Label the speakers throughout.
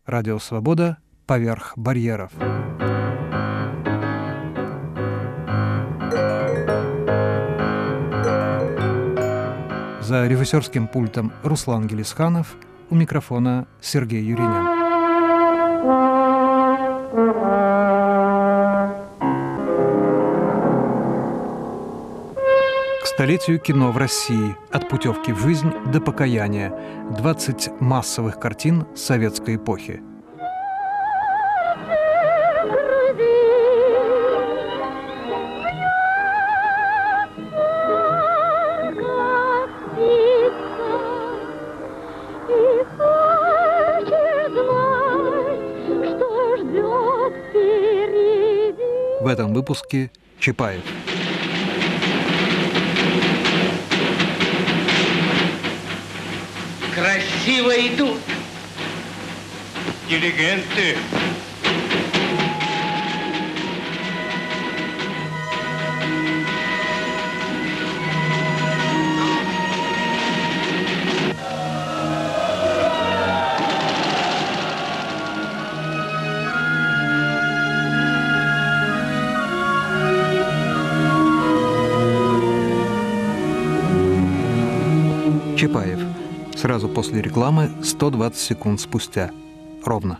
Speaker 1: Радио «Свобода» поверх барьеров. За режиссерским пультом Руслан Гелисханов, у микрофона Сергей Юринин. К столетию кино в России. От путевки в жизнь до покаяния. 20 массовых картин советской эпохи. В этом выпуске Чапаев.
Speaker 2: Красиво идут интеллигенты.
Speaker 1: Чапаев. Сразу после рекламы, 120 секунд спустя. Ровно.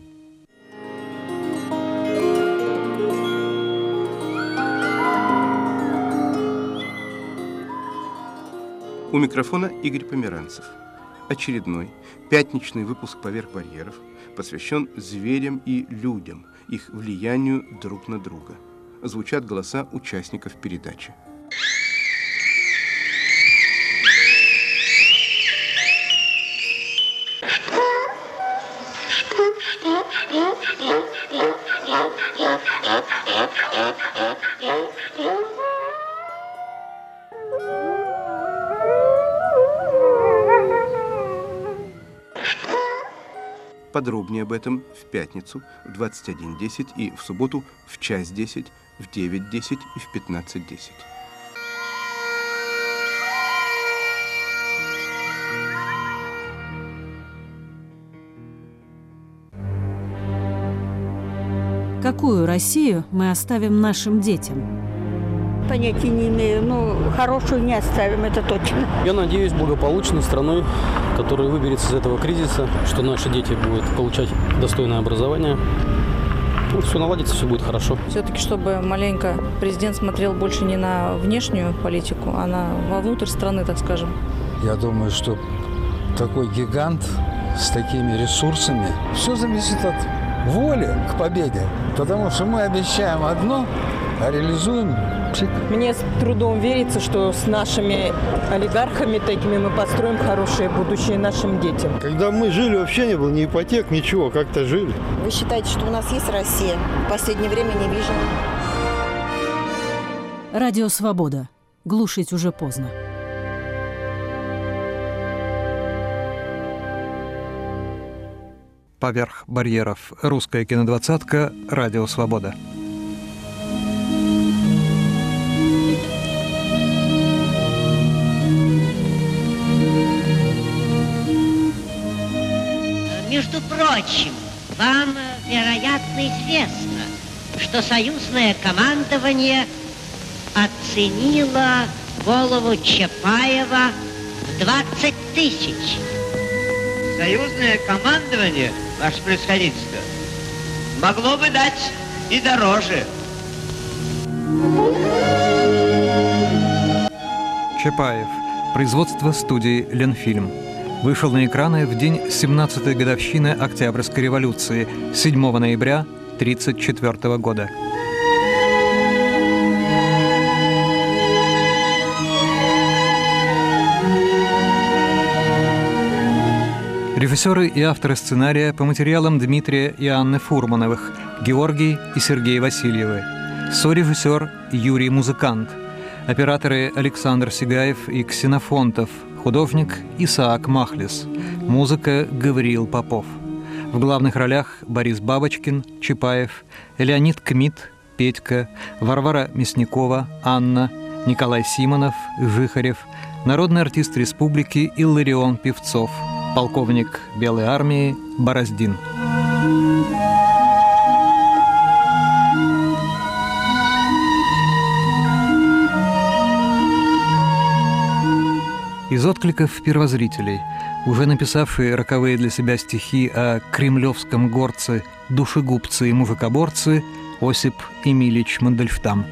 Speaker 3: У микрофона Игорь Померанцев. Очередной пятничный выпуск «Поверх барьеров» посвящен зверям и людям, их влиянию друг на друга. Звучат голоса участников передачи. Подробнее об этом в пятницу в 21:10 и в субботу в 1:10, в 9:10 и в 15:10.
Speaker 4: Какую Россию мы оставим нашим детям?
Speaker 5: Понятия не имею, но хорошую не оставим, это точно.
Speaker 6: Я надеюсь, благополучной страной, которая выберется из этого кризиса, что наши дети будут получать достойное образование. Ну, все наладится, все будет хорошо.
Speaker 7: Все-таки, чтобы маленько президент смотрел больше не на внешнюю политику, а вовнутрь страны, так скажем.
Speaker 8: Я думаю, что такой гигант с такими ресурсами, все зависит от воли к победе. Потому что мы обещаем одно, а реализуем пшик.
Speaker 9: Мне с трудом верится, что с нашими олигархами такими мы построим хорошее будущее нашим детям.
Speaker 10: Когда мы жили, вообще не было ни ипотек, ничего, как-то жили.
Speaker 11: Вы считаете, что у нас есть Россия? В последнее время не вижу.
Speaker 4: Радио «Свобода». Глушить уже поздно.
Speaker 1: Поверх барьеров. Русская кинодвадцатка. Радио «Свобода».
Speaker 12: Между прочим, вам, вероятно, известно, что союзное командование оценило голову Чапаева в 20 тысяч.
Speaker 2: Союзное командование, ваше превосходительство, могло бы дать и дороже.
Speaker 1: Чапаев. Производство студии «Ленфильм». Вышел на экраны в день 17-й годовщины Октябрьской революции, 7 ноября 1934 года. Режиссеры и авторы сценария по материалам Дмитрия и Анны Фурмановых, Георгий и Сергей Васильевы, сорежиссер Юрий Музыкант, операторы Александр Сигаев и Ксенофонтов, художник Исаак Махлис, музыка Гавриил Попов. В главных ролях Борис Бабочкин, Чапаев, Леонид Кмит, Петька, Варвара Мясникова, Анна, Николай Симонов, Жихарев, народный артист республики Илларион Певцов, полковник Белой армии Бороздин. откликов первозрителей, уже написавшие роковые для себя стихи о кремлевском горце, душегубце и мужикоборце Осип Эмилич Мандельштам.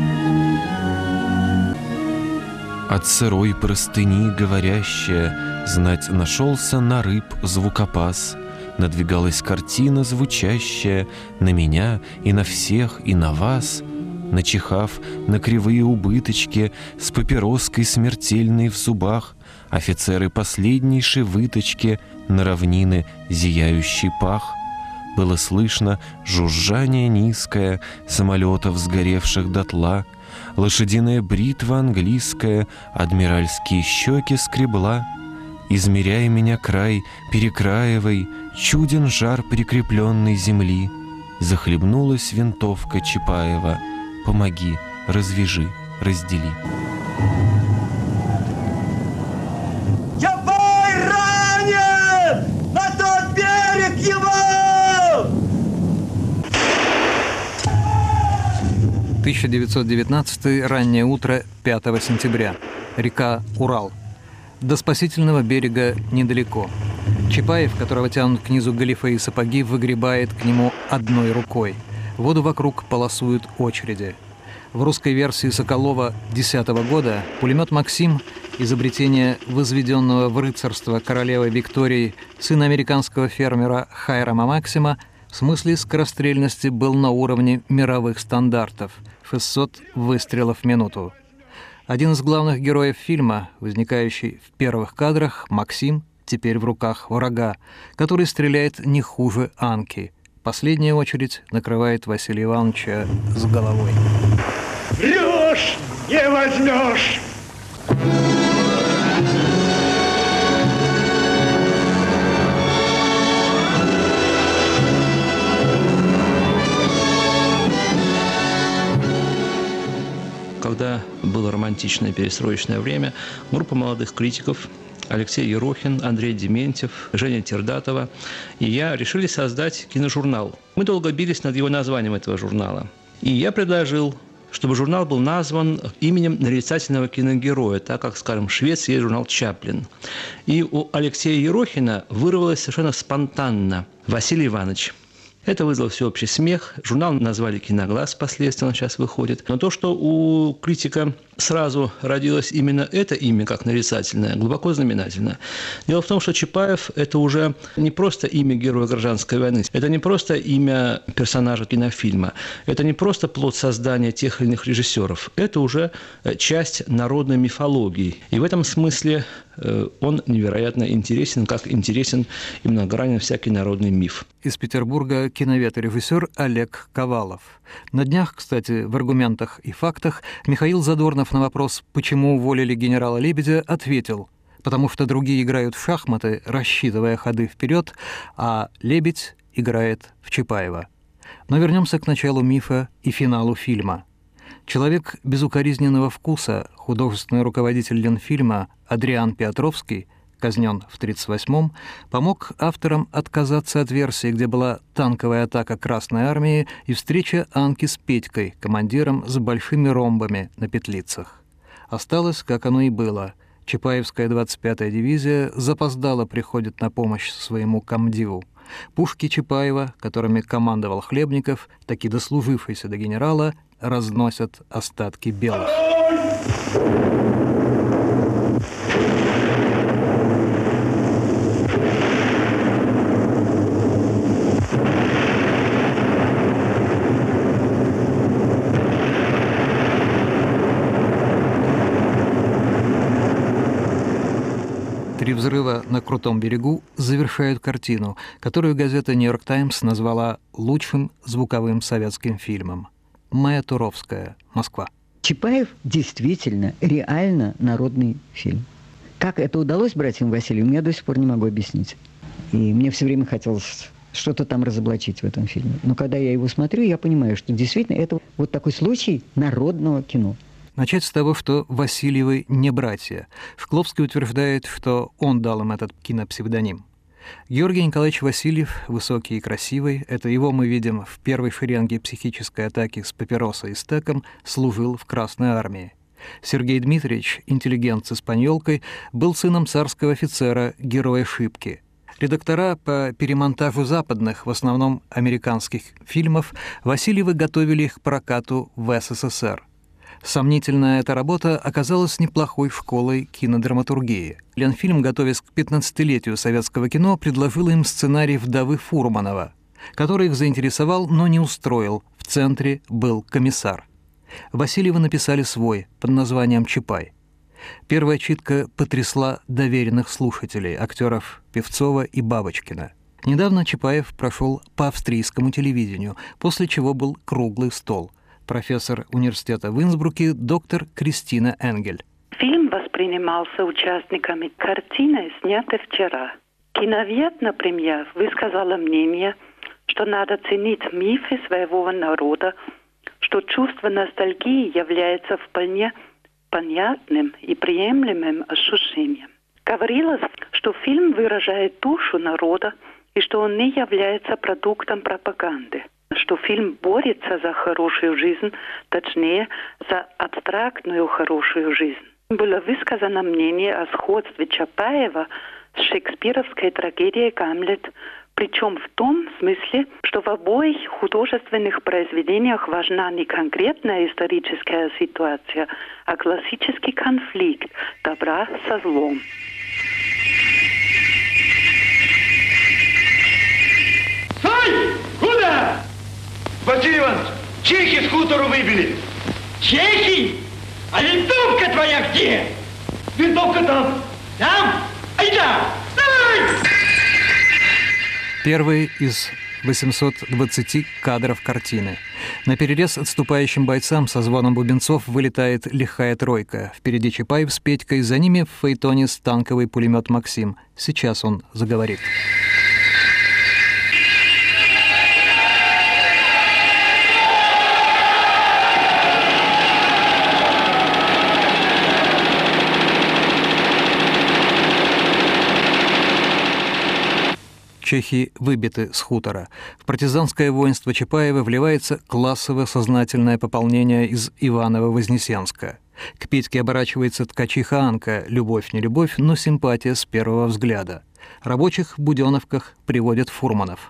Speaker 13: От сырой простыни говорящая, знать нашелся на рыб звукопас. Надвигалась картина звучащая на меня и на всех, и на вас. Начихав на кривые убыточки, с папироской смертельной в зубах, офицеры последнейшей выточки на равнины зияющий пах. Было слышно жужжание низкое самолетов, сгоревших дотла, лошадиная бритва английская адмиральские щеки скребла. Измеряй меня край, перекраивай, чуден жар прикрепленной земли. Захлебнулась винтовка Чапаева. Помоги, развяжи, раздели.
Speaker 14: Чапай ранен! На тот берег его!
Speaker 1: 1919 раннее утро 5 сентября. Река Урал. До спасительного берега недалеко. Чапаев, которого тянут к низу галифе и сапоги, выгребает к нему одной рукой. Воду вокруг полосуют очереди. В русской версии Соколова 10 года пулемет «Максим», изобретение возведенного в рыцарство королевы Виктории сына американского фермера Хайрама Максима, в смысле скорострельности был на уровне мировых стандартов – 600 выстрелов в минуту. Один из главных героев фильма, возникающий в первых кадрах, Максим, теперь в руках врага, который стреляет не хуже Анки. Последняя очередь накрывает Василия Ивановича с головой.
Speaker 14: Врешь, не возьмешь!
Speaker 15: Когда было романтичное перестроечное время, группа молодых критиков Алексей Ерохин, Андрей Дементьев, Женя Тердатова и я решили создать киножурнал. Мы долго бились над его названием этого журнала. И я предложил, чтобы журнал был назван именем нарицательного киногероя, так как, скажем, в Швеции есть журнал «Чаплин». И у Алексея Ерохина вырвалось совершенно спонтанно «Василий Иванович». Это вызвало всеобщий смех. Журнал назвали «Киноглаз», впоследствии он сейчас выходит. Но то, что у критика сразу родилось именно это имя, как нарицательное, глубоко знаменательно. Дело в том, что Чапаев – это уже не просто имя героя гражданской войны, это не просто имя персонажа кинофильма, это не просто плод создания тех или иных режиссеров, это уже часть народной мифологии. И в этом смысле он невероятно интересен, как интересен и многогранен всякий народный миф.
Speaker 1: Из Петербурга киновед и режиссер Олег Ковалов. На днях, кстати, в «Аргументах и фактах» Михаил Задорнов на вопрос, почему уволили генерала Лебедя, ответил: потому что другие играют в шахматы, рассчитывая ходы вперед, а Лебедь играет в Чапаева. Но вернемся к началу мифа и финалу фильма. Человек безукоризненного вкуса, художественный руководитель Ленфильма Адриан Петровский, казнен в 1938-м, помог авторам отказаться от версии, где была танковая атака Красной Армии и встреча Анки с Петькой, командиром с большими ромбами на петлицах. Осталось, как оно и было. Чапаевская 25-я дивизия запоздало приходит на помощь своему комдиву. Пушки Чапаева, которыми командовал Хлебников, таки дослужившийся до генерала, разносят остатки белых. Три взрыва на Крутом берегу завершают картину, которую газета «Нью-Йорк Таймс» назвала лучшим звуковым советским фильмом. Майя Туровская, Москва.
Speaker 16: Чапаев действительно, реально народный фильм. Как это удалось братьям Васильевым, я до сих пор не могу объяснить. И мне все время хотелось что-то там разоблачить в этом фильме. Но когда я его смотрю, я понимаю, что действительно это вот такой случай народного кино.
Speaker 1: Начать с того, что Васильевы не братья. Шкловский утверждает, что он дал им этот кинопсевдоним. Георгий Николаевич Васильев, высокий и красивый, это его мы видим в первой шеренге психической атаки с папиросой и стеком, служил в Красной Армии. Сергей Дмитриевич, интеллигент с испаньолкой, был сыном царского офицера, героя Шипки. Редактора по перемонтажу западных, в основном американских, фильмов Васильевы готовили их к прокату в СССР. Сомнительная эта работа оказалась неплохой школой кинодраматургии. Ленфильм, готовясь к 15-летию советского кино, предложил им сценарий «Вдовы» Фурманова, который их заинтересовал, но не устроил. В центре был комиссар. Васильевы написали свой, под названием «Чапай». Первая читка потрясла доверенных слушателей, актеров Певцова и Бабочкина. Недавно Чапаев прошел по австрийскому телевидению, после чего был круглый стол. Профессор университета в Инсбруке доктор Кристина Энгель.
Speaker 17: Фильм воспринимался участниками картины, снятой вчера. Киновед, например, высказала мнение, что надо ценить мифы своего народа, что чувство ностальгии является вполне понятным и приемлемым ощущением. Говорилось, что фильм выражает душу народа и что он не является продуктом пропаганды, что фильм борется за хорошую жизнь, точнее, за абстрактную хорошую жизнь. Было высказано мнение о сходстве Чапаева с шекспировской трагедией «Гамлет», причем в том смысле, что в обоих художественных произведениях важна не конкретная историческая ситуация, а классический конфликт добра со злом.
Speaker 14: Стой! Куда? Василий Иванович, чехи с хутору выбили. Чехи? А винтовка твоя где? Винтовка там. Там? Айда! Давай!
Speaker 1: Первый из 820 кадров картины. На перерез отступающим бойцам со звоном бубенцов вылетает лихая тройка. Впереди Чапаев с Петькой, за ними в фаэтоне танковый пулемет «Максим». Сейчас он заговорит. Чехи выбиты с хутора. В партизанское воинство Чапаева вливается классовое сознательное пополнение из Иваново-Вознесенска. К Петьке оборачивается ткачиха Анка. Любовь не любовь, но симпатия с первого взгляда. Рабочих в буденовках приводит Фурманов.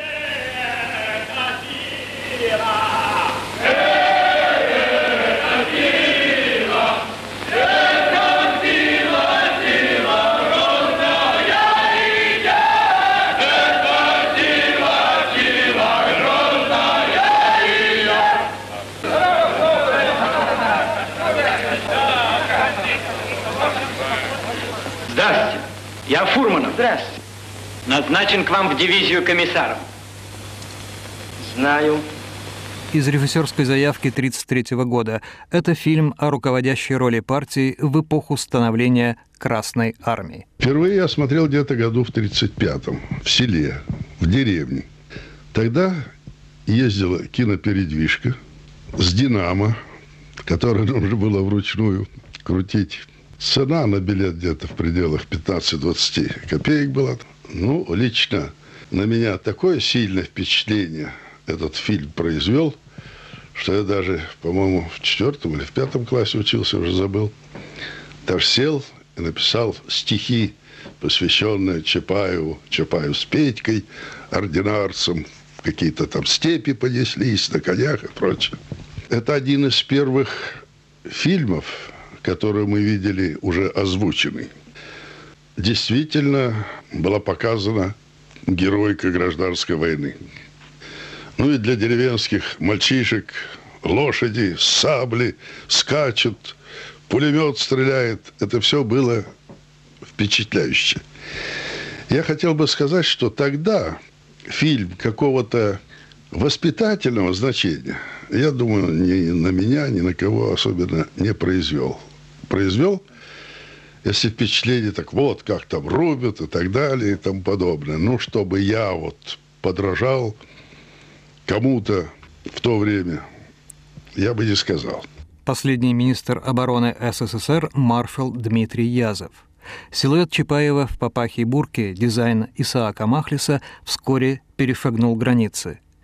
Speaker 2: Здравствуйте. Я Фурманов. Здравствуйте. Назначен к вам в дивизию комиссаром. Знаю.
Speaker 1: Из режиссерской заявки 1933 года. Это фильм о руководящей роли партии в эпоху становления Красной Армии.
Speaker 18: Впервые я смотрел где-то году в 1935-м, в селе, в деревне. Тогда ездила кинопередвижка с «Динамо», которую нужно было вручную крутить. Цена на билет где-то в пределах 15-20 копеек была. Ну, лично на меня такое сильное впечатление этот фильм произвел, что я даже, по-моему, в 4 или в 5 классе учился, уже забыл. Даже сел и написал стихи, посвященные Чапаеву с Петькой, ординарцам, в какие-то там степи понеслись, на конях и прочее. Это один из первых фильмов, который мы видели уже озвученный. Действительно была показана героика гражданской войны. Ну и для деревенских мальчишек лошади, сабли скачут, пулемет стреляет. Это все было впечатляюще. Я хотел бы сказать, что тогда фильм какого-то воспитательного значения, я думаю, ни на меня, ни на кого особенно не произвел. Произвел, если впечатление, так вот, как там рубят и так далее и тому подобное. Ну, чтобы я вот подражал кому-то в то время, я бы не сказал.
Speaker 1: Последний министр обороны СССР маршал Дмитрий Язов. Силуэт Чапаева в папахе и бурке, дизайн Исаака Махлиса, вскоре перешагнул границы.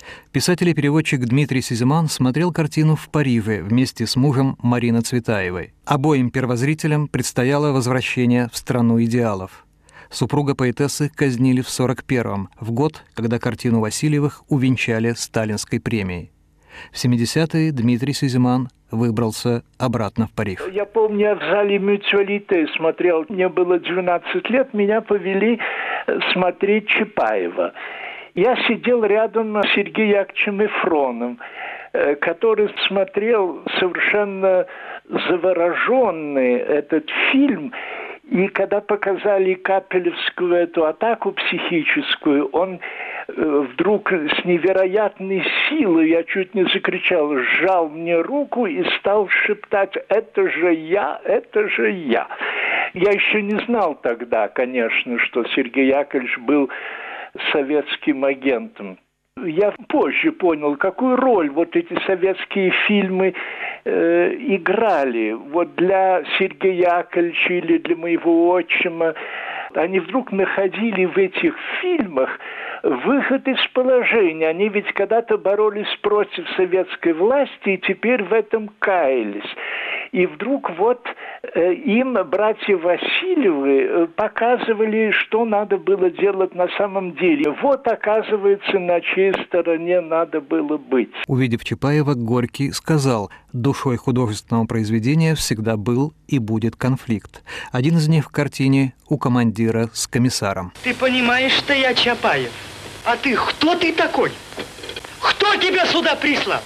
Speaker 1: Писатель и переводчик Дмитрий Сизиман смотрел картину в Париже вместе с мужем Мариной Цветаевой. Обоим первозрителям предстояло возвращение в страну идеалов. Супруга поэтессы казнили в 1941-м, в год, когда картину Васильевых увенчали Сталинской премией. В 70-е Дмитрий Сизиман выбрался обратно в Париж.
Speaker 19: Я помню, я в зале «Мюцюалите» смотрел, мне было 12 лет, меня повели смотреть Чапаева. Я сидел рядом с Сергеем Яковлевичем Эфроном, который смотрел совершенно завороженный этот фильм. И когда показали Капелевскую эту атаку психическую, он вдруг с невероятной силой, я чуть не закричал, сжал мне руку и стал шептать: «Это же я, это же я». Я еще не знал тогда, конечно, что Сергей Яковлевич был советским агентом. Я позже понял, какую роль вот эти советские фильмы играли. Вот для Сергея Яковлевича или для моего отчима. Они вдруг находили в этих фильмах выход из положения. Они ведь когда-то боролись против советской власти и теперь в этом каялись. И вдруг вот им братья Васильевы показывали, что надо было делать на самом деле. Вот, оказывается, на чьей стороне надо было быть.
Speaker 1: Увидев Чапаева, Горький сказал: «Душой художественного произведения всегда был и будет конфликт. Один из них в картине у командира с комиссаром».
Speaker 14: Ты понимаешь, что я Чапаев? А ты кто ты такой? Кто тебя сюда прислал?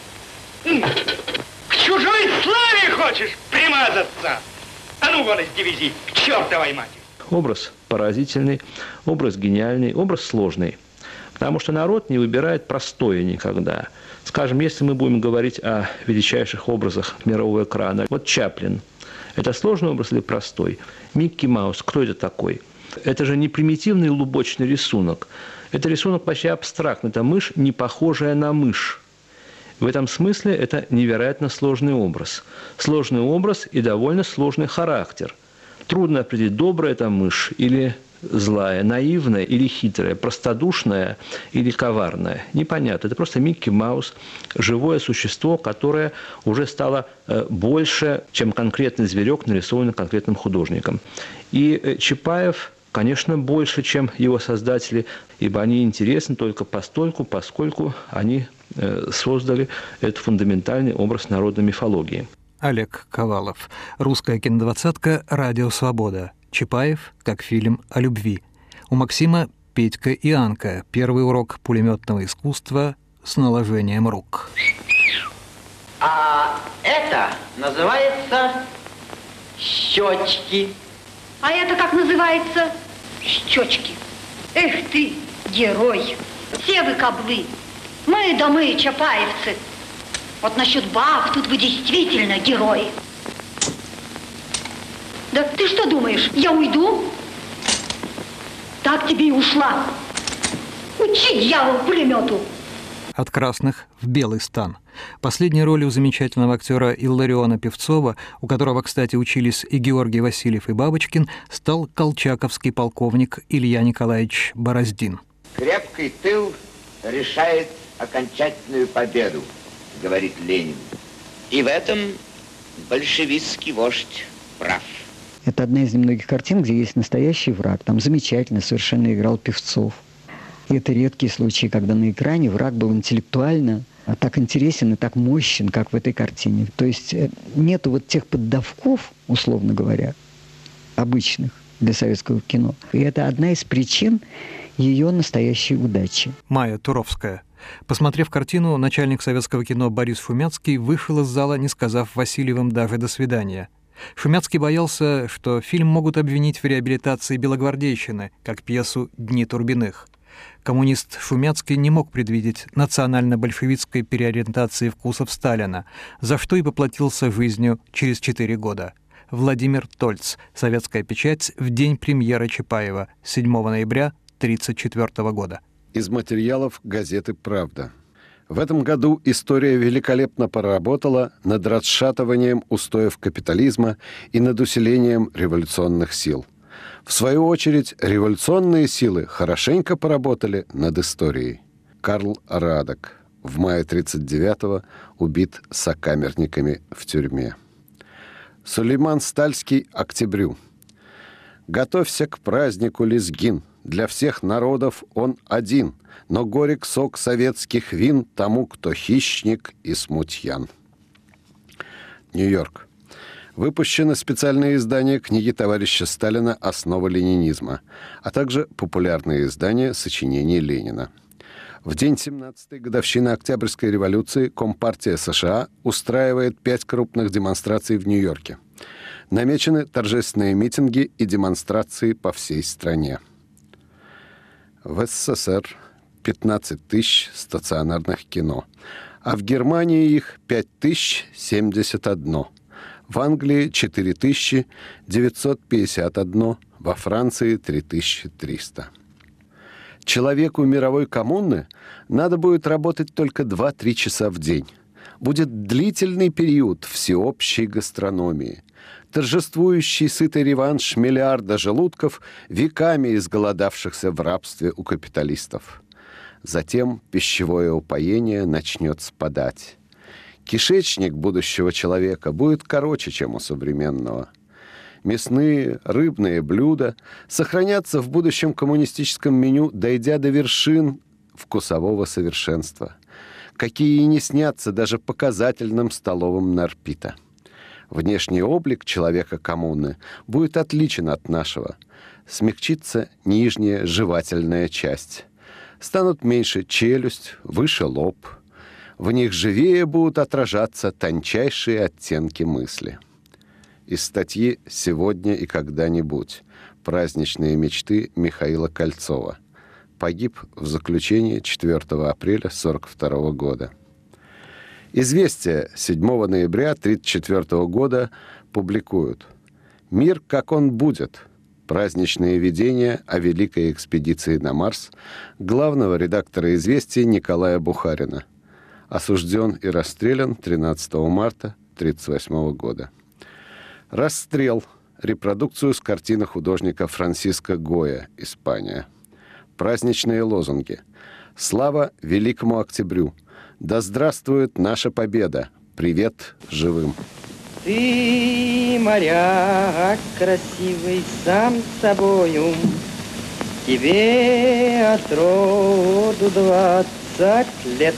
Speaker 14: К чужой славе хочешь примазаться? А ну вон из дивизии, к чертовой матери!
Speaker 15: Образ поразительный, образ гениальный, образ сложный. Потому что народ не выбирает простое никогда. Скажем, если мы будем говорить о величайших образах мирового экрана, вот Чаплин. Это сложный образ или простой? Микки Маус, кто это такой? Это же не примитивный лубочный рисунок. Это рисунок почти абстрактный. Это мышь, не похожая на мышь. В этом смысле это невероятно сложный образ. Сложный образ и довольно сложный характер. Трудно определить, добрая это мышь или злая, наивная или хитрая, простодушная или коварная. Непонятно. Это просто Микки Маус, живое существо, которое уже стало больше, чем конкретный зверек, нарисованный конкретным художником. И Чапаев, конечно, больше, чем его создатели, ибо они интересны только постольку, поскольку они создали этот фундаментальный образ народной мифологии.
Speaker 1: Олег Ковалов. Русская кинодвадцатка «Радио Свобода». Чапаев как фильм о любви. У Максима «Петька и Анка». Первый урок пулеметного искусства с наложением рук.
Speaker 2: А это называется щечки.
Speaker 20: А это как называется? Щечки. Эх ты, герой. Все вы каблы. Мы да мы, чапаевцы. Вот насчет баб тут вы действительно герои. Да ты что думаешь, я уйду? Так тебе и ушла. Учи, дьявол, пулемету.
Speaker 1: От красных в белый стан. Последней ролью замечательного актера Иллариона Певцова, у которого, кстати, учились и Георгий Васильев, и Бабочкин, стал колчаковский полковник Илья Николаевич Бороздин.
Speaker 21: Крепкий тыл решает окончательную победу, говорит Ленин. И в этом большевистский вождь прав.
Speaker 16: Это одна из немногих картин, где есть настоящий враг. Там замечательно совершенно играл Певцов. И это редкие случаи, когда на экране враг был интеллектуально так интересен и так мощен, как в этой картине. То есть нету вот тех поддавков, условно говоря, обычных для советского кино. И это одна из причин ее настоящей удачи.
Speaker 1: Майя Туровская. Посмотрев картину, начальник советского кино Борис Шумяцкий вышел из зала, не сказав Васильевым даже «до свидания». Шумяцкий боялся, что фильм могут обвинить в реабилитации белогвардейщины, как пьесу «Дни Турбиных». Коммунист Шумяцкий не мог предвидеть национально-большевистской переориентации вкусов Сталина, за что и поплатился жизнью через 4 года. Владимир Тольц. Советская печать в день премьеры Чапаева, 7 ноября 1934 года.
Speaker 22: Из материалов газеты «Правда». В этом году история великолепно поработала над расшатыванием устоев капитализма и над усилением революционных сил. В свою очередь, революционные силы хорошенько поработали над историей. Карл Радек. в мае 1939-го убит сокамерниками в тюрьме. Сулейман Стальский «Октябрю». «Готовься к празднику, лезгин. Для всех народов он один, но горек сок советских вин тому, кто хищник и смутьян». Нью-Йорк. Выпущено специальное издание книги товарища Сталина «Основа ленинизма», а также популярное издание сочинений Ленина. В день 17-й годовщины Октябрьской революции Компартия США устраивает 5 крупных демонстраций в Нью-Йорке. Намечены торжественные митинги и демонстрации по всей стране. В СССР 15 тысяч стационарных кино, а в Германии их 5071. В Англии 4951, во Франции 3300. Человеку мировой коммуны надо будет работать только 2-3 часа в день. Будет длительный период всеобщей гастрономии. Торжествующий сытый реванш миллиарда желудков, веками изголодавшихся в рабстве у капиталистов. Затем пищевое упоение начнет спадать. Кишечник будущего человека будет короче, чем у современного. Мясные, рыбные блюда сохранятся в будущем коммунистическом меню, дойдя до вершин вкусового совершенства, какие и не снятся даже показательным столовым Нарпита. Внешний облик человека коммуны будет отличен от нашего. Смягчится нижняя жевательная часть. Станут меньше челюсть, выше лоб. В них живее будут отражаться тончайшие оттенки мысли. Из статьи «Сегодня и когда-нибудь. Праздничные мечты» Михаила Кольцова. Погиб в заключении 4 апреля 1942 года. «Известия» 7 ноября 1934 года публикуют: «Мир, как он будет». Праздничные видения о великой экспедиции на Марс главного редактора «Известий» Николая Бухарина. Осужден и расстрелян 13 марта 1938 года. «Расстрел» — репродукцию с картины художника Франсиско Гоя, Испания. Праздничные лозунги: «Слава великому Октябрю! Да здравствует наша победа! Привет живым!»
Speaker 3: Ты, моряк красивый сам собою, тебе от роду 20 лет.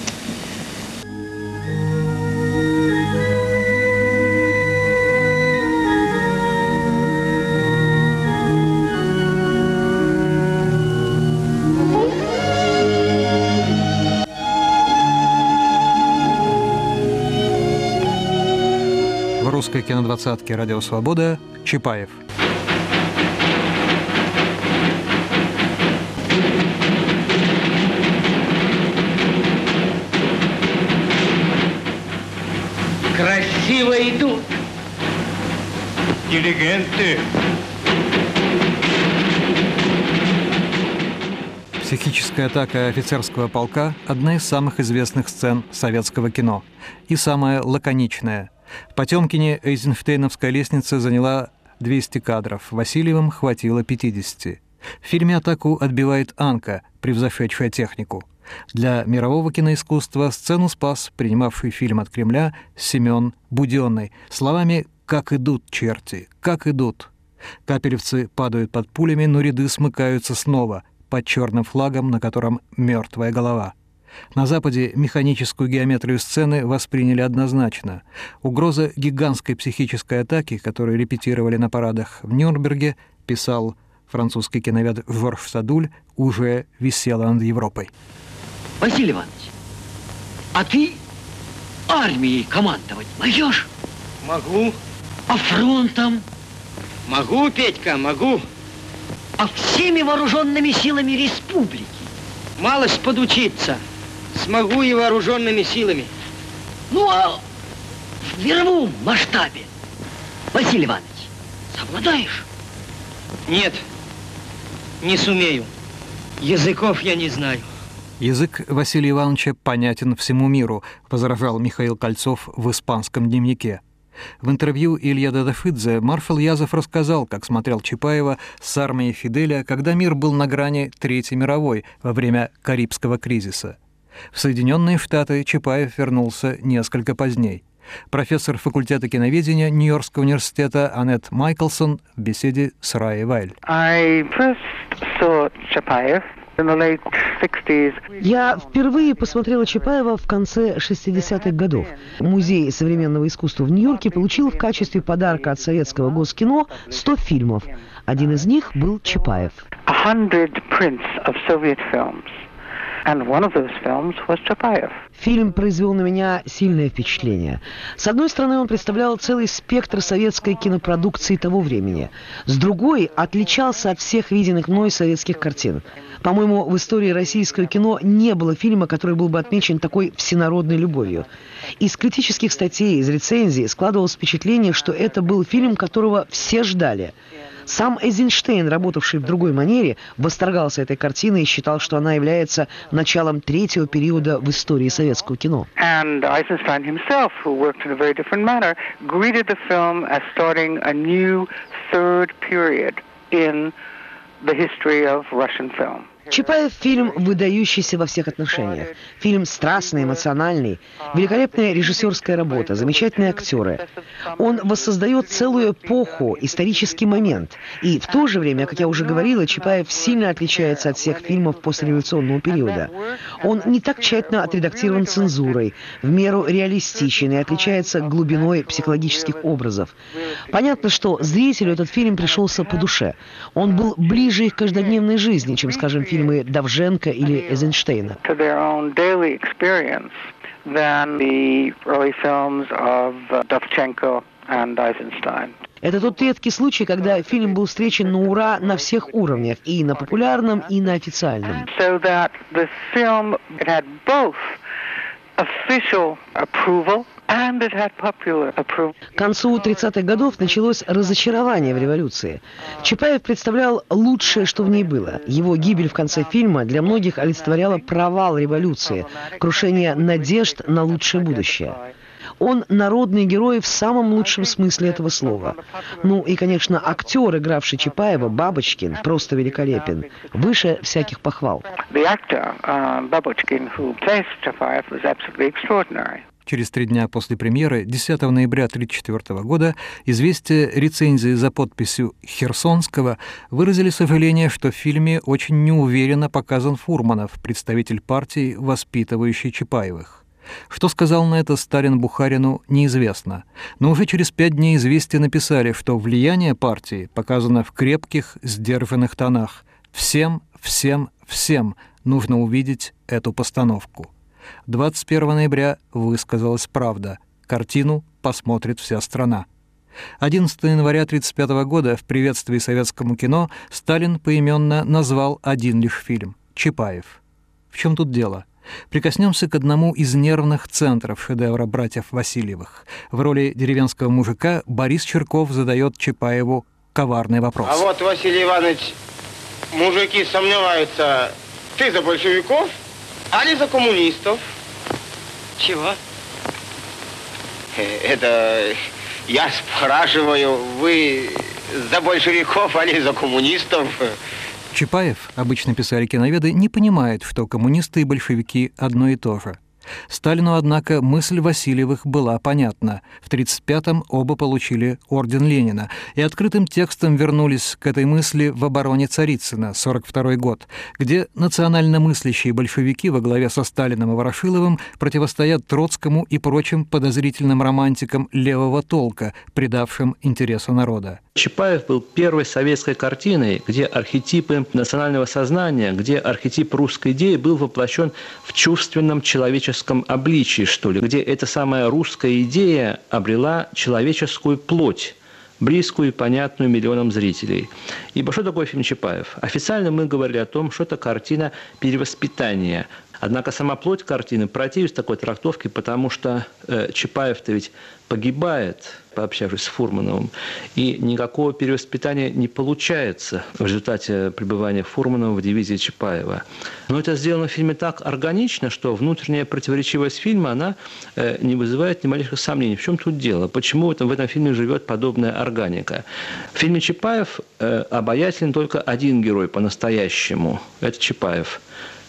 Speaker 1: В русской кинодвадцатке «Радио Свобода» Чапаев.
Speaker 14: Красиво идут дилигенты.
Speaker 1: Психическая атака офицерского полка – одна из самых известных сцен советского кино. И самая лаконичная. В Потемкине Эйзенштейновская лестница заняла 200 кадров, Васильевым хватило 50. В фильме атаку отбивает Анка, превзошедшая технику. Для мирового киноискусства сцену спас принимавший фильм от Кремля Семен Буденный словами «Как идут черти, как идут». Капелевцы падают под пулями, но ряды смыкаются снова под черным флагом, на котором мертвая голова. На Западе механическую геометрию сцены восприняли однозначно. Угроза гигантской психической атаки, которую репетировали на парадах в Нюрнберге, писал французский киновед Жорж Садуль, уже висела над Европой.
Speaker 3: Василий Иванович, а ты армией командовать можешь?
Speaker 14: Могу.
Speaker 3: А фронтом?
Speaker 14: Могу, Петька, могу.
Speaker 3: А всеми вооруженными силами республики?
Speaker 14: Малость подучиться. Смогу и вооруженными силами.
Speaker 3: Ну, а в мировом масштабе, Василий Иванович, совладаешь?
Speaker 14: Нет, не сумею. Языков я не знаю.
Speaker 1: Язык Василия Ивановича понятен всему миру, возражал Михаил Кольцов в испанском дневнике. В интервью Илья Дадафидзе маршал Язов рассказал, как смотрел Чапаева с армией Фиделя, когда мир был на грани Третьей мировой во время Карибского кризиса. В Соединенные Штаты Чапаев вернулся несколько позднее. Профессор факультета киноведения Нью-Йоркского университета Аннет Майкелсон в беседе с Раей Вайль.
Speaker 5: Я впервые посмотрела Чапаева в конце 60-х годов. Музей современного искусства в Нью-Йорке получил в качестве подарка от советского Госкино 100 фильмов. Один из них был Чапаев. Фильм произвел на меня сильное впечатление. С одной стороны, он представлял целый спектр советской кинопродукции того времени. С другой, отличался от всех виденных мной советских картин. По-моему, в истории российского кино не было фильма, который был бы отмечен такой всенародной любовью. Из критических статей, из рецензий складывалось впечатление, что это был фильм, которого все ждали. Сам Эйзенштейн, работавший в другой манере, восторгался этой картиной и считал, что она является началом третьего периода в истории советского кино.
Speaker 6: And Eisenstein himself, who worked in a very different manner, greeted the film as starting a new third period in the history of Russian film.
Speaker 5: Чапаев – фильм, выдающийся во всех отношениях. Фильм страстный, эмоциональный, великолепная режиссерская работа, замечательные актеры. Он воссоздает целую эпоху, исторический момент. И в то же время, как я уже говорила, Чапаев сильно отличается от всех фильмов послереволюционного периода. Он не так тщательно отредактирован цензурой, в меру реалистичен и отличается глубиной психологических образов. Понятно, что зрителю этот фильм пришелся по душе. Он был ближе их каждодневной жизни, чем, скажем, фильмы Довженко или Эйзенштейна. Это тот редкий случай, когда фильм был встречен на ура на всех уровнях, и на популярном, и на официальном. К концу 30-х годов началось разочарование в революции. Чапаев представлял лучшее, что в ней было. Его гибель в конце фильма для многих олицетворяла провал революции, крушение надежд на лучшее будущее. Он народный герой в самом лучшем смысле этого слова. Ну и, конечно, актер, игравший Чапаева, Бабочкин, просто великолепен. Выше всяких похвал.
Speaker 1: Через 3 дня после премьеры, 10 ноября 1934 года, известия рецензии за подписью Херсонского выразили сожаление, что в фильме очень неуверенно показан Фурманов, представитель партии, воспитывающий Чапаевых. Что сказал на это Сталин Бухарину, неизвестно. Но уже через 5 дней известия написали, что влияние партии показано в крепких, сдержанных тонах. Всем, всем, всем нужно увидеть эту постановку. 21 ноября высказалась правда. Картину посмотрит вся страна. 11 января 1935 года в приветствии советскому кино Сталин поименно назвал один лишь фильм – «Чапаев». В чем тут дело? Прикоснемся к одному из нервных центров шедевра братьев Васильевых. В роли деревенского мужика Борис Черков задает Чапаеву коварный вопрос.
Speaker 23: А вот, Василий Иванович, мужики сомневаются, ты за большевиков, али за коммунистов?
Speaker 2: Чего?
Speaker 23: Это я спрашиваю, вы за большевиков, али за коммунистов?
Speaker 1: Чапаев, обычно писали киноведы, не понимает, что коммунисты и большевики одно и то же. Сталину, однако, мысль Васильевых была понятна. В 1935-м оба получили орден Ленина и открытым текстом вернулись к этой мысли в «Обороне Царицына», 1942 год, где национально мыслящие большевики во главе со Сталиным и Ворошиловым противостоят Троцкому и прочим подозрительным романтикам левого толка, предавшим интересы народа.
Speaker 15: Чапаев был первой советской картиной, где архетипы национального сознания, где архетип русской идеи был воплощен в чувственном человеческом обличии, что ли, где эта самая русская идея обрела человеческую плоть, близкую и понятную миллионам зрителей. Ибо что такое фильм «Чапаев»? Официально мы говорили о том, что это картина перевоспитания. Однако сама плоть картины противится такой трактовке, потому что Чапаев-то ведь погибает, пообщавшись с Фурмановым, и никакого перевоспитания не получается в результате пребывания Фурманова в дивизии Чапаева. Но это сделано в фильме так органично, что внутренняя противоречивость фильма, она не вызывает ни малейших сомнений. В чем тут дело? Почему в этом фильме живет подобная органика? В фильме Чапаев обаятелен только один герой по-настоящему. Это Чапаев.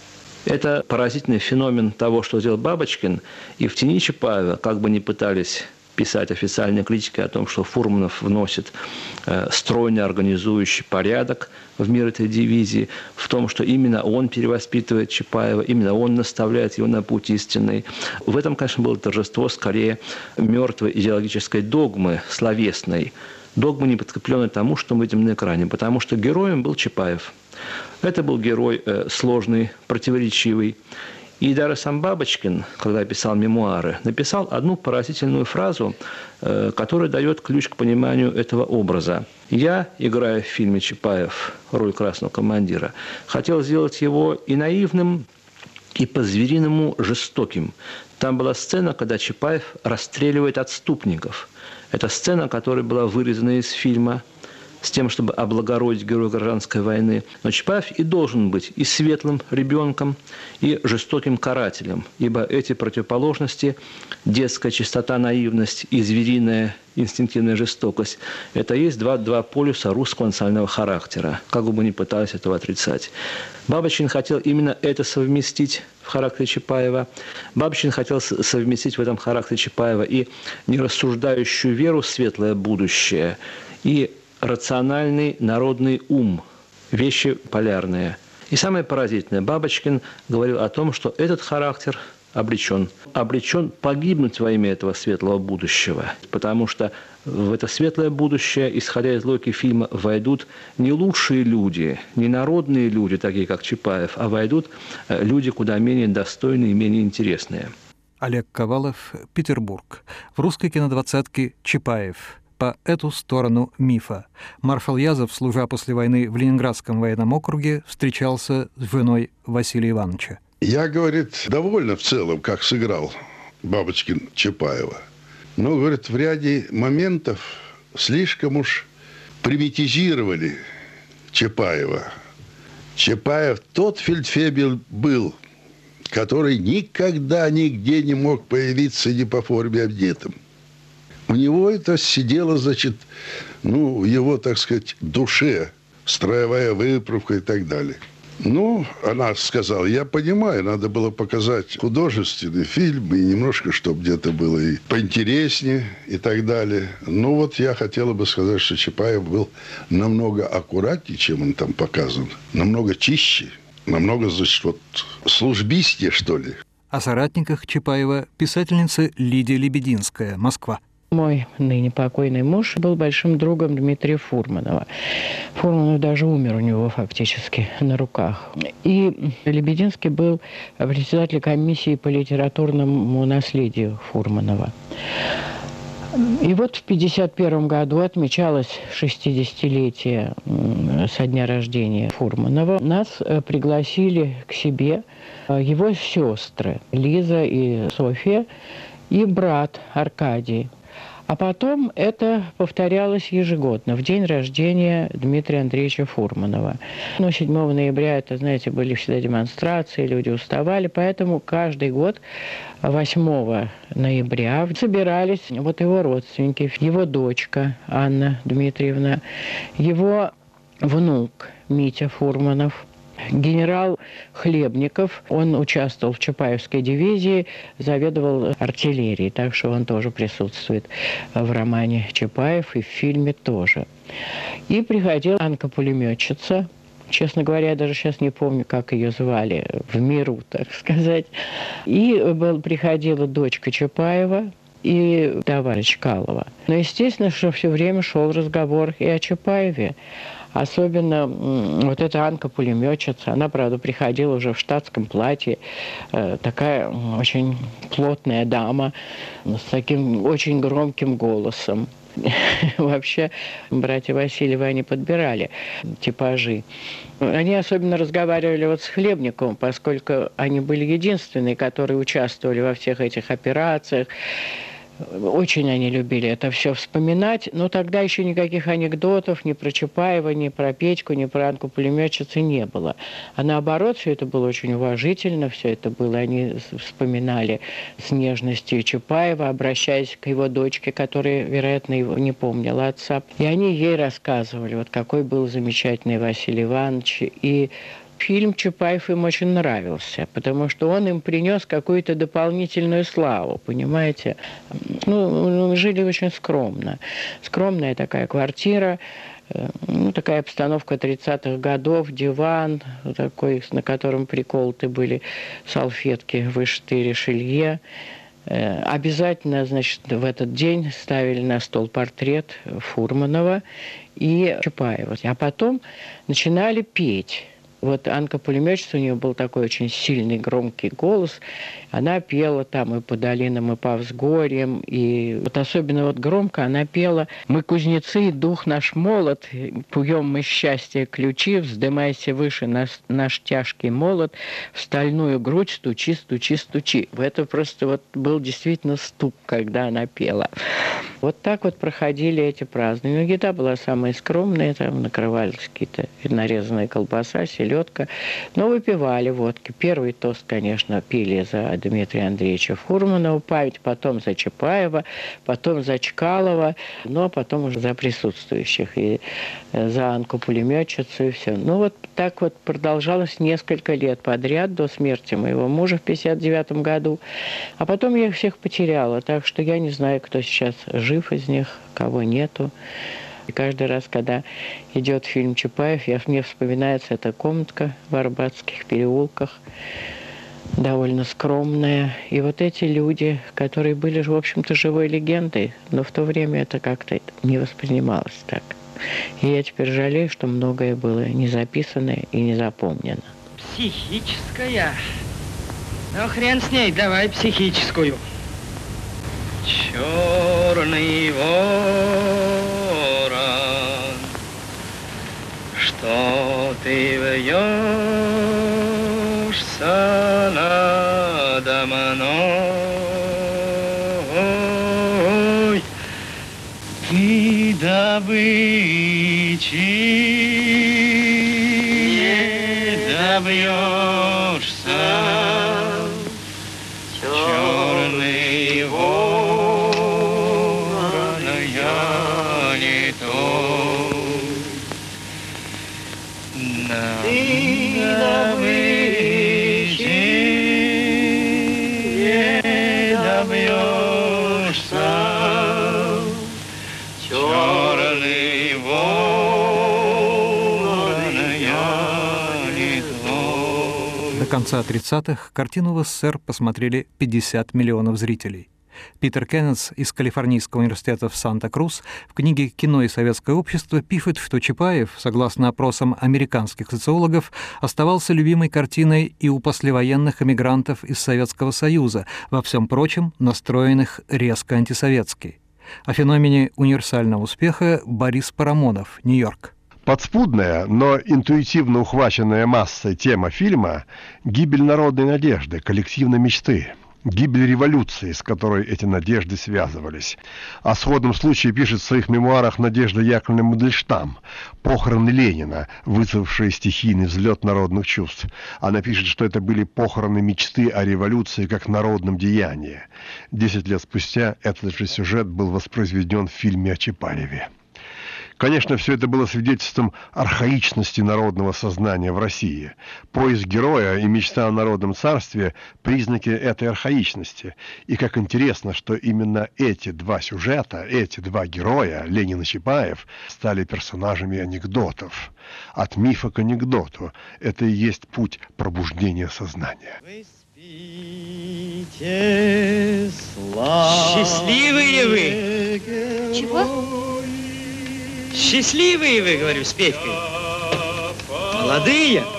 Speaker 15: Это поразительный феномен того, что сделал Бабочкин. И в тени Чапаева, как бы ни пытались писать официальные критики о том, что Фурманов вносит стройный организующий порядок в мир этой дивизии, в том, что именно он перевоспитывает Чапаева, именно он наставляет его на путь истинный. В этом, конечно, было торжество скорее мертвой идеологической догмы, словесной, догмы, не подкрепленной тому, что мы видим на экране, потому что героем был Чапаев. Это был герой сложный, противоречивый. И даже сам Бабочкин, когда писал мемуары, написал одну поразительную фразу, которая дает ключ к пониманию этого образа. «Я, играя в фильме Чапаев роль красного командира, хотел сделать его и наивным, и по-звериному жестоким. Там была сцена, когда Чапаев расстреливает отступников. Это сцена, которая была вырезана из фильма, с тем, чтобы облагородить героя гражданской войны. Но Чапаев и должен быть и светлым ребенком, и жестоким карателем, ибо эти противоположности, детская чистота, наивность и звериная инстинктивная жестокость, это есть два полюса русского национального характера, как бы мы ни пытались этого отрицать. Бабочкин хотел именно это совместить в характере Чапаева. Бабочкин хотел совместить в этом характере Чапаева и нерассуждающую веру в светлое будущее, и рациональный народный ум, вещи полярные. И самое поразительное, Бабочкин говорил о том, что этот характер обречен погибнуть во имя этого светлого будущего, потому что в это светлое будущее, исходя из логики фильма, войдут не лучшие люди, не народные люди, такие как Чапаев, а войдут люди куда менее достойные и менее интересные.
Speaker 1: Олег Ковалов, Петербург. В русской кинодвадцатке «Чапаев». По эту сторону мифа. Маршал Язов, служа после войны в Ленинградском военном округе, встречался с женой Василия Ивановича.
Speaker 18: Я, говорит, довольна в целом, как сыграл Бабочкин Чапаева. Но, говорит, в ряде моментов слишком уж примитизировали Чапаева. Чапаев тот фельдфебель был, который никогда нигде не мог появиться не по форме одетым. У него это сидело, значит, его, так сказать, душе, строевая выправка и так далее. Она сказала, я понимаю, надо было показать художественный фильм, и немножко, чтобы где-то было и поинтереснее, и так далее. Я хотела бы сказать, что Чапаев был намного аккуратнее, чем он там показан, намного чище, намного, значит, службистее, что ли.
Speaker 1: О соратниках Чапаева писательница Лидия Лебединская, Москва.
Speaker 7: Мой ныне покойный муж был большим другом Дмитрия Фурманова. Фурманов даже умер у него фактически на руках. И Лебединский был председателем комиссии по литературному наследию Фурманова. И вот в 1951 году отмечалось 60-летие со дня рождения Фурманова. Нас пригласили к себе его сестры Лиза и Софья и брат Аркадий. А потом это повторялось ежегодно, в день рождения Дмитрия Андреевича Фурманова. 7 ноября, это, знаете, были всегда демонстрации, люди уставали, поэтому каждый год 8 ноября собирались его родственники, его дочка Анна Дмитриевна, его внук Митя Фурманов, генерал Хлебников, он участвовал в Чапаевской дивизии, заведовал артиллерией, так что он тоже присутствует в романе Чапаев и в фильме тоже. И приходила Анка-пулеметчица, честно говоря, я даже сейчас не помню, как ее звали, в миру, так сказать. И приходила дочка Чапаева и товарищ Чкалова. Но, естественно, что все время шел разговор и о Чапаеве. Особенно эта Анка-пулеметчица, она, правда, приходила уже в штатском платье, такая очень плотная дама с таким очень громким голосом. Вообще, братья Васильевы, они подбирали типажи. Они особенно разговаривали с Хлебниковым, поскольку они были единственные, которые участвовали во всех этих операциях. Очень они любили это все вспоминать, но тогда еще никаких анекдотов ни про Чапаева, ни про Петьку, ни про Анку-пулеметчицу не было. А наоборот, все это было очень уважительно, все это было, они вспоминали с нежностью Чапаева, обращаясь к его дочке, которая, вероятно, его не помнила отца. И они ей рассказывали, какой был замечательный Василий Иванович, и Фильм Чапаев им очень нравился, потому что он им принес какую-то дополнительную славу, понимаете? Ну, жили очень скромно. Скромная такая квартира, ну, такая обстановка 30-х годов, диван такой, на котором приколоты были салфетки, вышитые Ришелье. Обязательно, значит, в этот день ставили на стол портрет Фурманова и Чапаева. А потом начинали петь. Вот Анка-пулеметчица, у нее был такой очень сильный, громкий голос. Она пела там и по долинам, и по взгорьям. И вот особенно вот громко она пела: «Мы кузнецы, дух наш молот, пуем мы счастье ключи, вздымайся выше наш тяжкий молот, в стальную грудь стучи, стучи, стучи». Это просто вот был действительно стук, когда она пела. Вот так вот проходили эти празднования. Но еда была самая скромная, там накрывались какие-то нарезанная колбаса, селедка. Но выпивали водки. Первый тост, конечно, пили за Дмитрия Андреевича Фурманова, память, потом за Чапаева, потом за Чкалова, но потом уже за присутствующих, и за Анку-пулеметчицу, и все. Ну вот так вот продолжалось несколько лет подряд, до смерти моего мужа в 1959 году. А потом я их всех потеряла, так что я не знаю, кто сейчас жив из них, кого нету. И каждый раз, когда идет фильм Чапаев, мне вспоминается эта комнатка в Арбатских переулках, довольно скромная. И вот эти люди, которые были, в общем-то, живой легендой, но в то время это как-то не воспринималось так. И я теперь жалею, что многое было не записано и не запомнено.
Speaker 14: Психическая? Ну, хрен с ней, давай психическую. Черный ворон, что ты вьешься надо мной, ты добычи не добьешься, черный ворон, я не той. Ты добычи не добьешься, черный ворон, я не той.
Speaker 1: До конца 30-х картину в СССР посмотрели 50 миллионов зрителей. Питер Кеннетс из Калифорнийского университета в Санта-Крус в книге «Кино и советское общество» пишет, что Чапаев, согласно опросам американских социологов, оставался любимой картиной и у послевоенных эмигрантов из Советского Союза, во всем прочем настроенных резко антисоветски. О феномене универсального успеха Борис Парамонов, Нью-Йорк.
Speaker 8: Подспудная, но интуитивно ухваченная массой тема фильма – гибель народной надежды, коллективной мечты. Гибель революции, с которой эти надежды связывались. О сходном случае пишет в своих мемуарах Надежда Яковлевна Мандельштам «Похороны Ленина, вызвавшие стихийный взлет народных чувств». Она пишет, что это были похороны мечты о революции как народном деянии. 10 лет спустя этот же сюжет был воспроизведен в фильме о Чапаеве. Конечно, все это было свидетельством архаичности народного сознания в России. Поиск героя и мечта о народном царстве – признаки этой архаичности. И как интересно, что именно эти два сюжета, эти два героя, Ленин и Чапаев, стали персонажами анекдотов. От мифа к анекдоту – это и есть путь пробуждения сознания.
Speaker 14: Счастливые вы!
Speaker 20: Чего?
Speaker 14: Счастливые вы, говорю, с Петькой. Молодые.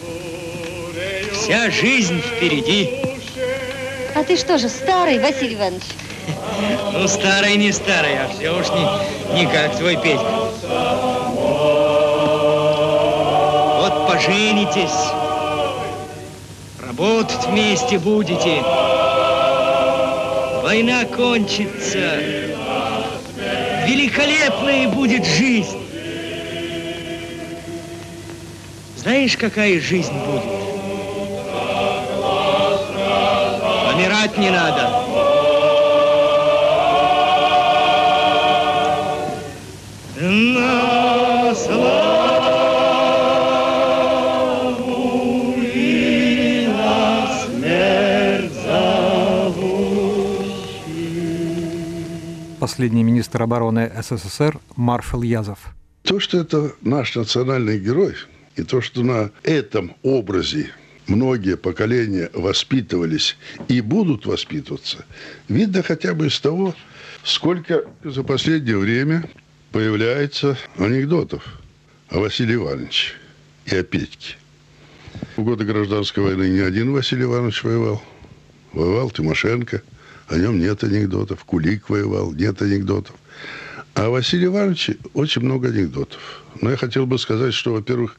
Speaker 14: Вся жизнь впереди.
Speaker 20: А ты что же, старый, Василий Иванович?
Speaker 14: Ну, старый, не старый, а все уж не как твой Петька. Вот поженитесь, работать вместе будете. Война кончится. Великолепная будет жизнь. Знаешь, какая жизнь будет? Помирать не надо. На славу
Speaker 1: последний министр обороны СССР маршал Язов.
Speaker 18: То, что это наш национальный герой, и то, что на этом образе многие поколения воспитывались и будут воспитываться, видно хотя бы из того, сколько за последнее время появляется анекдотов о Василии Ивановиче и о Петьке. В годы гражданской войны не один Василий Иванович воевал. Воевал Тимошенко, о нем нет анекдотов. Кулик воевал, нет анекдотов. А о Василии Ивановиче очень много анекдотов. Но я хотел бы сказать, что, во-первых,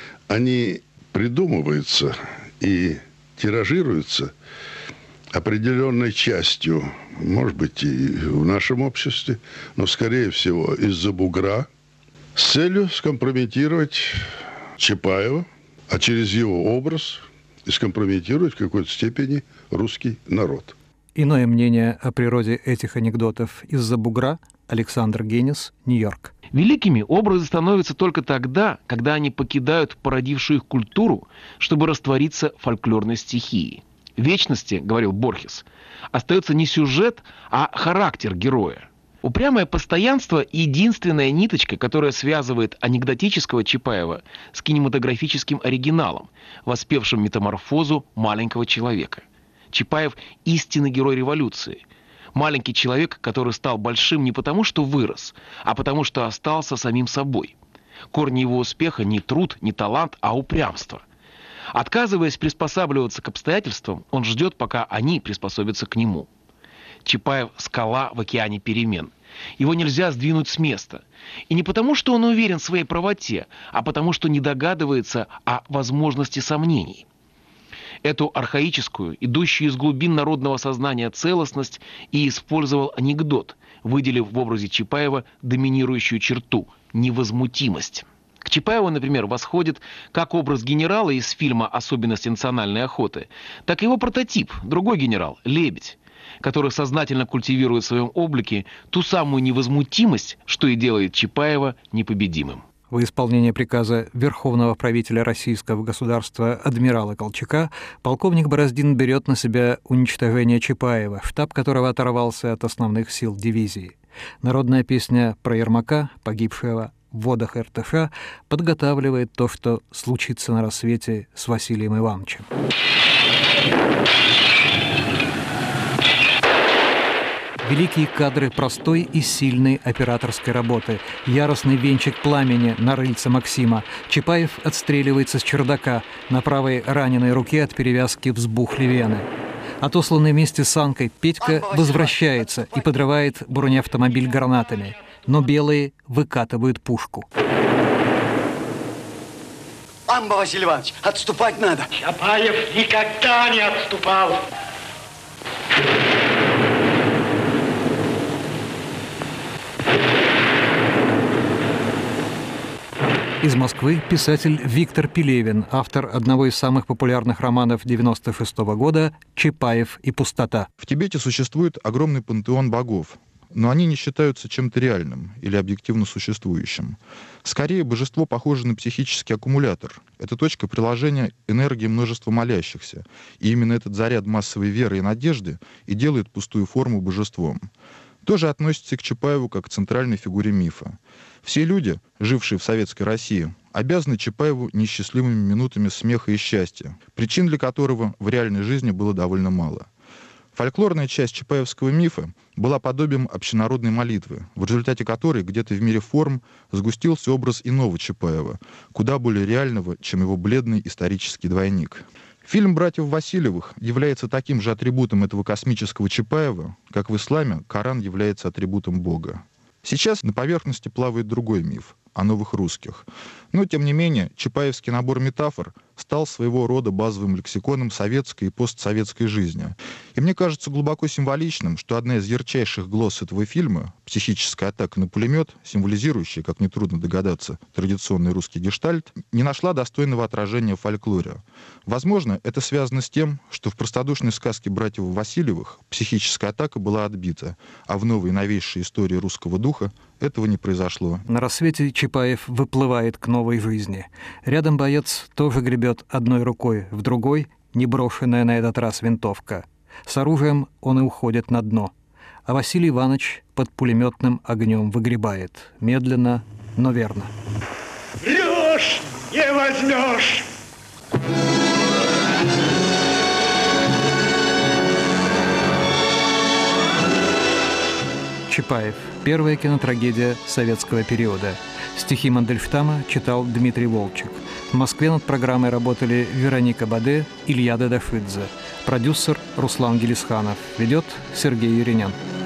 Speaker 18: они придумываются и тиражируются определенной частью, может быть, и в нашем обществе, но, скорее всего, из-за бугра, с целью скомпрометировать Чапаева, а через его образ и скомпрометировать в какой-то степени русский народ.
Speaker 1: Иное мнение о природе этих анекдотов из-за бугра. Александр Генис, Нью-Йорк.
Speaker 9: Великими образы становятся только тогда, когда они покидают породившую их культуру, чтобы раствориться в фольклорной стихии. В вечности, говорил Борхес, остается не сюжет, а характер героя. Упрямое постоянство – единственная ниточка, которая связывает анекдотического Чапаева с кинематографическим оригиналом, воспевшим метаморфозу маленького человека. Чапаев – истинный герой революции. Маленький человек, который стал большим не потому, что вырос, а потому, что остался самим собой. Корни его успеха не труд, не талант, а упрямство. Отказываясь приспосабливаться к обстоятельствам, он ждет, пока они приспособятся к нему. Чапаев – скала в океане перемен. Его нельзя сдвинуть с места. И не потому, что он уверен в своей правоте, а потому, что не догадывается о возможности сомнений. Эту архаическую, идущую из глубин народного сознания целостность и использовал анекдот, выделив в образе Чапаева доминирующую черту – невозмутимость. К Чапаеву, например, восходит как образ генерала из фильма «Особенности национальной охоты», так и его прототип, другой генерал – Лебедь, который сознательно культивирует в своем облике ту самую невозмутимость, что и делает Чапаева непобедимым.
Speaker 1: В исполнение приказа Верховного правителя российского государства адмирала Колчака полковник Бороздин берет на себя уничтожение Чапаева, штаб которого оторвался от основных сил дивизии. Народная песня про Ермака, погибшего в водах РТШ, подготавливает то, что случится на рассвете с Василием Ивановичем. Великие кадры простой и сильной операторской работы. Яростный венчик пламени на рыльце Максима. Чапаев отстреливается с чердака. На правой раненой руке от перевязки взбухли вены. Отосланный вместе с Анкой Петька возвращается и подрывает бронеавтомобиль гранатами. Но белые выкатывают пушку.
Speaker 14: Амба, Василий Иванович, отступать надо. Чапаев никогда не отступал.
Speaker 1: Из Москвы писатель Виктор Пелевин, автор одного из самых популярных романов 1996 года «Чапаев и пустота».
Speaker 10: В Тибете существует огромный пантеон богов, но они не считаются чем-то реальным или объективно существующим. Скорее, божество похоже на психический аккумулятор. Это точка приложения энергии множества молящихся. И именно этот заряд массовой веры и надежды и делает пустую форму божеством. Тоже относится и к Чапаеву как к центральной фигуре мифа. Все люди, жившие в советской России, обязаны Чапаеву несчастливыми минутами смеха и счастья, причин для которого в реальной жизни было довольно мало. Фольклорная часть чапаевского мифа была подобием общенародной молитвы, в результате которой где-то в мире форм сгустился образ иного Чапаева, куда более реального, чем его бледный исторический двойник. Фильм «Братьев Васильевых» является таким же атрибутом этого космического Чапаева, как в исламе Коран является атрибутом Бога. Сейчас на поверхности плавает другой миф о новых русских. Но, тем не менее, чапаевский набор метафор стал своего рода базовым лексиконом советской и постсоветской жизни. И мне кажется глубоко символичным, что одна из ярчайших глосс этого фильма, психическая атака на пулемет, символизирующая, как нетрудно догадаться, традиционный русский гештальт, не нашла достойного отражения в фольклоре. Возможно, это связано с тем, что в простодушной сказке братьев Васильевых психическая атака была отбита, а в новой новейшей истории русского духа этого не произошло.
Speaker 1: На рассвете Чапаев выплывает к новой жизни. Рядом боец тоже гребет одной рукой, в другой — неброшенная на этот раз винтовка. С оружием он и уходит на дно. а Василий Иванович под пулеметным огнем выгребает. Медленно, но верно.
Speaker 14: Врешь, не возьмешь!
Speaker 1: Чапаев. Первая кинотрагедия советского периода. Стихи Мандельштама читал Дмитрий Волчек. В Москве над программой работали Вероника Баде, Илья Дадафыдзе. Продюсер Руслан Гелисханов. Ведет Сергей Еренян.